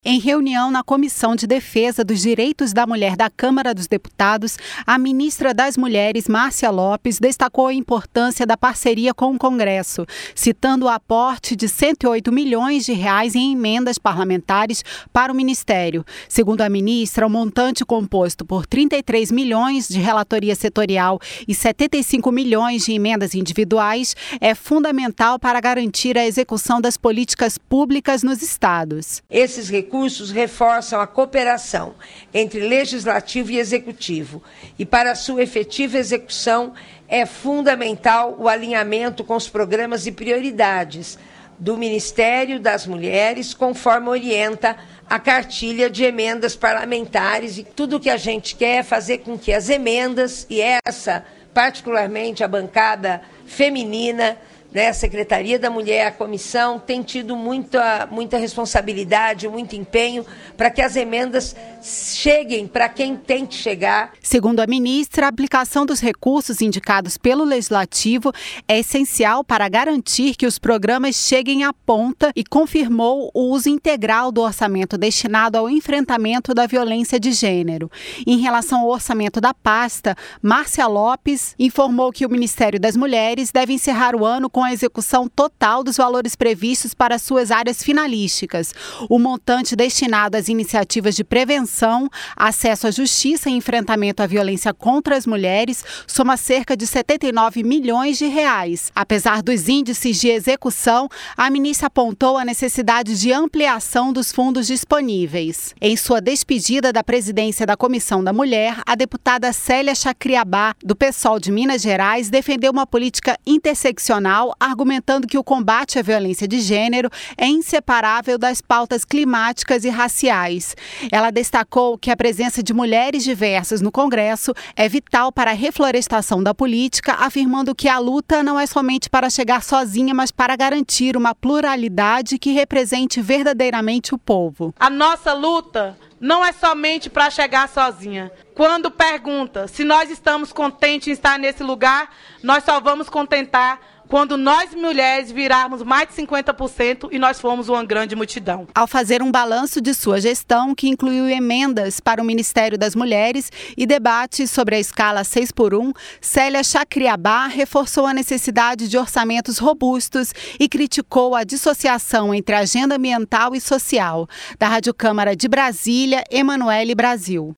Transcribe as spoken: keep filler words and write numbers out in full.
Em reunião na Comissão de Defesa dos Direitos da Mulher da Câmara dos Deputados, a ministra das Mulheres, Márcia Lopes, destacou a importância da parceria com o Congresso, citando o aporte de cento e oito milhões de reais em emendas parlamentares para o Ministério. Segundo a ministra, o montante composto por trinta e três milhões de relatoria setorial e setenta e cinco milhões de emendas individuais é fundamental para garantir a execução das políticas públicas nos estados. Esses recursos Recursos reforçam a cooperação entre legislativo e executivo e, para sua efetiva execução, é fundamental o alinhamento com os programas e prioridades do Ministério das Mulheres, conforme orienta a cartilha de emendas parlamentares. E tudo o que a gente quer é fazer com que as emendas, e essa, particularmente a bancada feminina, né, a Secretaria da Mulher, a comissão, tem tido muita, muita responsabilidade, muito empenho para que as emendas cheguem para quem tem que chegar. Segundo a ministra, a aplicação dos recursos indicados pelo Legislativo é essencial para garantir que os programas cheguem à ponta e confirmou o uso integral do orçamento destinado ao enfrentamento da violência de gênero. Em relação ao orçamento da pasta, Márcia Lopes informou que o Ministério das Mulheres deve encerrar o ano com com a execução total dos valores previstos para suas áreas finalísticas. O montante destinado às iniciativas de prevenção, acesso à justiça e enfrentamento à violência contra as mulheres soma cerca de setenta e nove milhões de reais. Apesar dos índices de execução, a ministra apontou a necessidade de ampliação dos fundos disponíveis. Em sua despedida da presidência da Comissão da Mulher, a deputada Célia Chacriabá, do PSOL de Minas Gerais, defendeu uma política interseccional, argumentando que o combate à violência de gênero é inseparável das pautas climáticas e raciais. Ela destacou que a presença de mulheres diversas no Congresso é vital para a reflorestação da política, afirmando que a luta não é somente para chegar sozinha, mas para garantir uma pluralidade que represente verdadeiramente o povo. A nossa luta não é somente para chegar sozinha. Quando pergunta se nós estamos contentes em estar nesse lugar, nós só vamos contentar quando nós mulheres virarmos mais de cinquenta por cento e nós formos uma grande multidão. Ao fazer um balanço de sua gestão, que incluiu emendas para o Ministério das Mulheres e debates sobre a escala seis por um, Célia Chacriabá reforçou a necessidade de orçamentos robustos e criticou a dissociação entre a agenda ambiental e social. Da Rádio Câmara de Brasília, Emanuele Brasil.